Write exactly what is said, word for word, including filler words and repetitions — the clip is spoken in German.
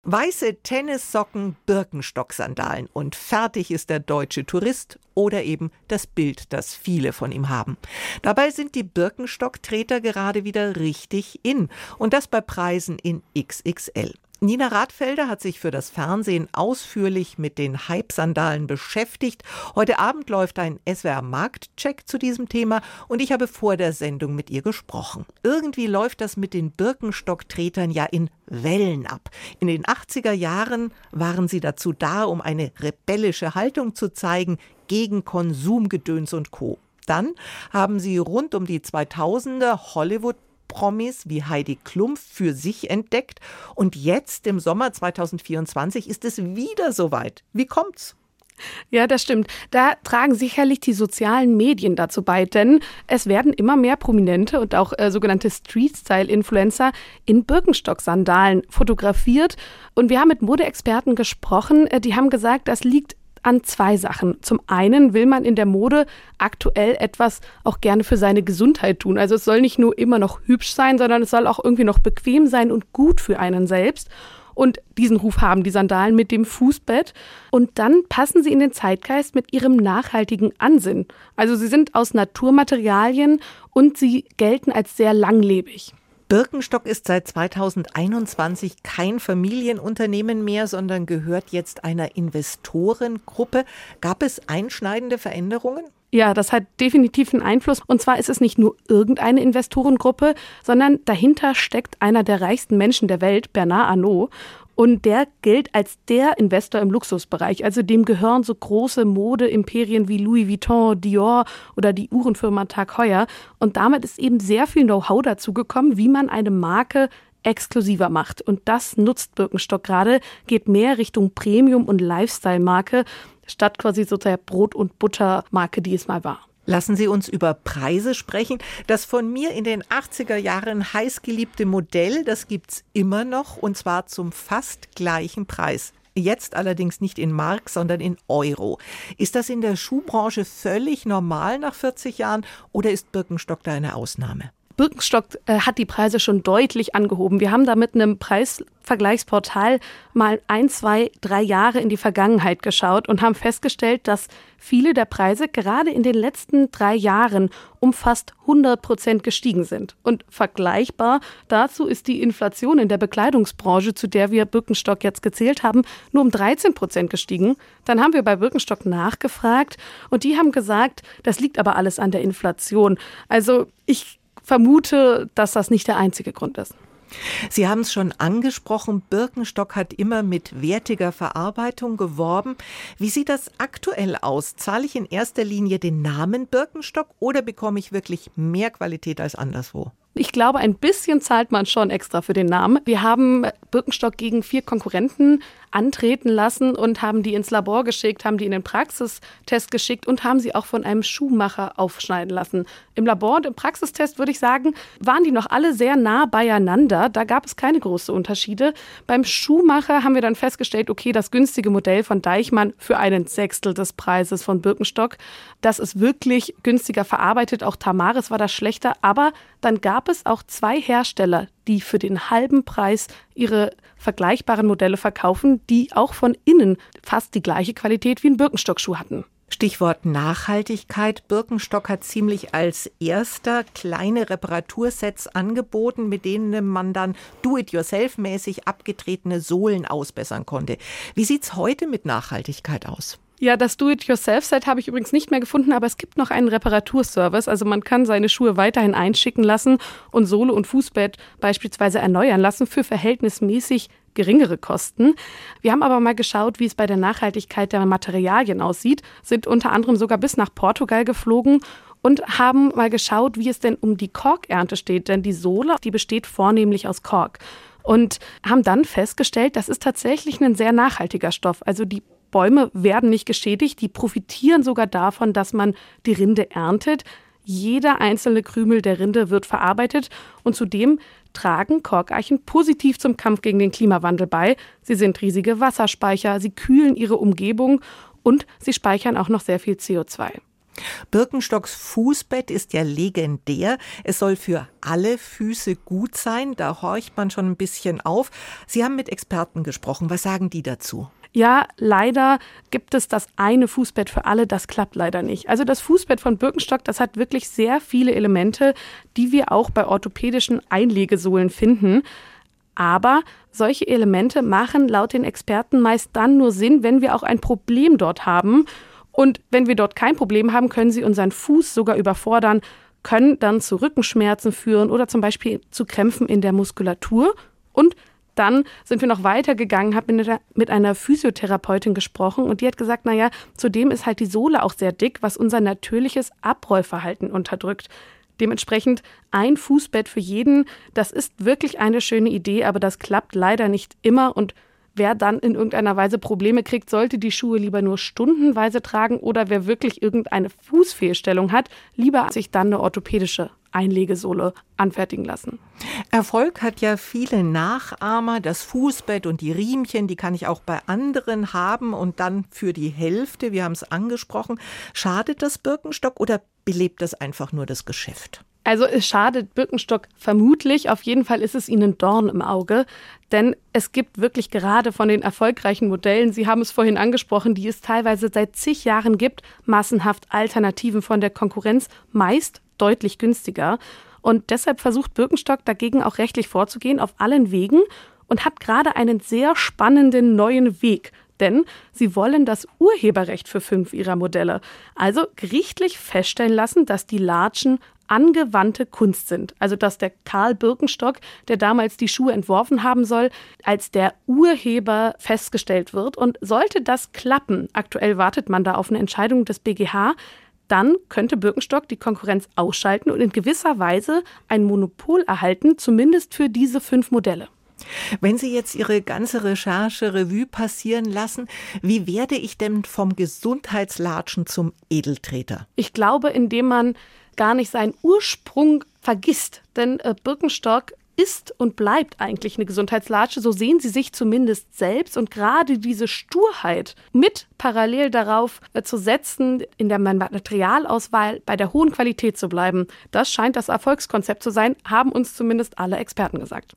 Weiße Tennissocken, Birkenstock-Sandalen und fertig ist der deutsche Tourist oder eben das Bild, das viele von ihm haben. Dabei sind die Birkenstock-Treter gerade wieder richtig in und das bei Preisen in X X L. Nina Rathfelder hat sich für das Fernsehen ausführlich mit den Hype-Sandalen beschäftigt. Heute Abend läuft ein S W R-Marktcheck zu diesem Thema und ich habe vor der Sendung mit ihr gesprochen. Irgendwie läuft das mit den Birkenstock-Tretern ja in Wellen ab. In den achtziger Jahren waren sie dazu da, um eine rebellische Haltung zu zeigen gegen Konsumgedöns und Co. Dann haben sie rund um die zweitausender Hollywood Promis wie Heidi Klum für sich entdeckt. Und jetzt im Sommer zweitausendvierundzwanzig ist es wieder soweit. Wie kommt's? Ja, das stimmt. Da tragen sicherlich die sozialen Medien dazu bei, denn es werden immer mehr Prominente und auch äh, sogenannte Street-Style-Influencer in Birkenstock-Sandalen fotografiert. Und wir haben mit Modeexperten gesprochen, äh, die haben gesagt, das liegt an zwei Sachen. Zum einen will man in der Mode aktuell etwas auch gerne für seine Gesundheit tun. Also es soll nicht nur immer noch hübsch sein, sondern es soll auch irgendwie noch bequem sein und gut für einen selbst. Und diesen Ruf haben die Sandalen mit dem Fußbett. Und dann passen sie in den Zeitgeist mit ihrem nachhaltigen Ansinnen. Also sie sind aus Naturmaterialien und sie gelten als sehr langlebig. Birkenstock ist seit zweitausendeinundzwanzig kein Familienunternehmen mehr, sondern gehört jetzt einer Investorengruppe. Gab es einschneidende Veränderungen? Ja, das hat definitiv einen Einfluss. Und zwar ist es nicht nur irgendeine Investorengruppe, sondern dahinter steckt einer der reichsten Menschen der Welt, Bernard Arnault. Und der gilt als der Investor im Luxusbereich. Also dem gehören so große Modeimperien wie Louis Vuitton, Dior oder die Uhrenfirma Tag Heuer. Und damit ist eben sehr viel Know-how dazu gekommen, wie man eine Marke exklusiver macht. Und das nutzt Birkenstock gerade, geht mehr Richtung Premium- und Lifestyle-Marke, statt quasi so der Brot- und Butter-Marke, die es mal war. Lassen Sie uns über Preise sprechen. Das von mir in den achtziger Jahren heißgeliebte Modell, das gibt's immer noch und zwar zum fast gleichen Preis. Jetzt allerdings nicht in Mark, sondern in Euro. Ist das in der Schuhbranche völlig normal nach vierzig Jahren oder ist Birkenstock da eine Ausnahme? Birkenstock äh, hat die Preise schon deutlich angehoben. Wir haben da mit einem Preisvergleichsportal mal ein, zwei, drei Jahre in die Vergangenheit geschaut und haben festgestellt, dass viele der Preise gerade in den letzten drei Jahren um fast hundert Prozent gestiegen sind. Und vergleichbar dazu ist die Inflation in der Bekleidungsbranche, zu der wir Birkenstock jetzt gezählt haben, nur um dreizehn Prozent gestiegen. Dann haben wir bei Birkenstock nachgefragt und die haben gesagt, das liegt aber alles an der Inflation. Also ich vermute, dass das nicht der einzige Grund ist. Sie haben es schon angesprochen, Birkenstock hat immer mit wertiger Verarbeitung geworben. Wie sieht das aktuell aus? Zahle ich in erster Linie den Namen Birkenstock oder bekomme ich wirklich mehr Qualität als anderswo? Ich glaube, ein bisschen zahlt man schon extra für den Namen. Wir haben Birkenstock gegen vier Konkurrenten antreten lassen und haben die ins Labor geschickt, haben die in den Praxistest geschickt und haben sie auch von einem Schuhmacher aufschneiden lassen. Im Labor und im Praxistest, würde ich sagen, waren die noch alle sehr nah beieinander. Da gab es keine großen Unterschiede. Beim Schuhmacher haben wir dann festgestellt, okay, das günstige Modell von Deichmann für einen Sechstel des Preises von Birkenstock, das ist wirklich günstiger verarbeitet. Auch Tamaris war das schlechter, aber dann gab es auch zwei Hersteller, die für den halben Preis ihre vergleichbaren Modelle verkaufen, die auch von innen fast die gleiche Qualität wie ein Birkenstock-Schuh hatten. Stichwort Nachhaltigkeit. Birkenstock hat ziemlich als erster kleine Reparatursets angeboten, mit denen man dann do-it-yourself-mäßig abgetretene Sohlen ausbessern konnte. Wie sieht's heute mit Nachhaltigkeit aus? Ja, das Do-it-yourself-Set habe ich übrigens nicht mehr gefunden, aber es gibt noch einen Reparaturservice. Also man kann seine Schuhe weiterhin einschicken lassen und Sohle und Fußbett beispielsweise erneuern lassen für verhältnismäßig geringere Kosten. Wir haben aber mal geschaut, wie es bei der Nachhaltigkeit der Materialien aussieht, sind unter anderem sogar bis nach Portugal geflogen und haben mal geschaut, wie es denn um die Korkernte steht. Denn die Sohle, die besteht vornehmlich aus Kork. Und haben dann festgestellt, das ist tatsächlich ein sehr nachhaltiger Stoff. Also die Bäume werden nicht geschädigt, die profitieren sogar davon, dass man die Rinde erntet. Jeder einzelne Krümel der Rinde wird verarbeitet und zudem tragen Korkeichen positiv zum Kampf gegen den Klimawandel bei. Sie sind riesige Wasserspeicher, sie kühlen ihre Umgebung und sie speichern auch noch sehr viel C O zwei. Birkenstocks Fußbett ist ja legendär. Es soll für alle Füße gut sein. Da horcht man schon ein bisschen auf. Sie haben mit Experten gesprochen. Was sagen die dazu? Ja, leider gibt es das eine Fußbett für alle, das klappt leider nicht. Also das Fußbett von Birkenstock, das hat wirklich sehr viele Elemente, die wir auch bei orthopädischen Einlegesohlen finden. Aber solche Elemente machen laut den Experten meist dann nur Sinn, wenn wir auch ein Problem dort haben. Und wenn wir dort kein Problem haben, können sie unseren Fuß sogar überfordern, können dann zu Rückenschmerzen führen oder zum Beispiel zu Krämpfen in der Muskulatur. Und dann sind wir noch weitergegangen, habe mit, mit einer Physiotherapeutin gesprochen und die hat gesagt, naja, zudem ist halt die Sohle auch sehr dick, was unser natürliches Abrollverhalten unterdrückt. Dementsprechend ein Fußbett für jeden, das ist wirklich eine schöne Idee, aber das klappt leider nicht immer und wer dann in irgendeiner Weise Probleme kriegt, sollte die Schuhe lieber nur stundenweise tragen oder wer wirklich irgendeine Fußfehlstellung hat, lieber sich dann eine orthopädische Einlegesohle anfertigen lassen. Erfolg hat ja viele Nachahmer. Das Fußbett und die Riemchen, die kann ich auch bei anderen haben und dann für die Hälfte, wir haben es angesprochen. Schadet das Birkenstock oder belebt das einfach nur das Geschäft? Also es schadet Birkenstock vermutlich, auf jeden Fall ist es ihnen Dorn im Auge, denn es gibt wirklich gerade von den erfolgreichen Modellen, Sie haben es vorhin angesprochen, die es teilweise seit zig Jahren gibt, massenhaft Alternativen von der Konkurrenz, meist deutlich günstiger. Und deshalb versucht Birkenstock dagegen auch rechtlich vorzugehen auf allen Wegen und hat gerade einen sehr spannenden neuen Weg. Denn sie wollen das Urheberrecht für fünf ihrer Modelle, also gerichtlich feststellen lassen, dass die Latschen angewandte Kunst sind. Also dass der Karl Birkenstock, der damals die Schuhe entworfen haben soll, als der Urheber festgestellt wird. Und sollte das klappen, aktuell wartet man da auf eine Entscheidung des B G H, dann könnte Birkenstock die Konkurrenz ausschalten und in gewisser Weise ein Monopol erhalten, zumindest für diese fünf Modelle. Wenn Sie jetzt Ihre ganze Recherche Revue passieren lassen, wie werde ich denn vom Gesundheitslatschen zum Edeltreter? Ich glaube, indem man gar nicht seinen Ursprung vergisst. Denn äh, Birkenstock ist und bleibt eigentlich eine Gesundheitslatsche, so sehen sie sich zumindest selbst. Und gerade diese Sturheit mit parallel darauf äh, zu setzen, in der Materialauswahl bei der hohen Qualität zu bleiben, das scheint das Erfolgskonzept zu sein, haben uns zumindest alle Experten gesagt.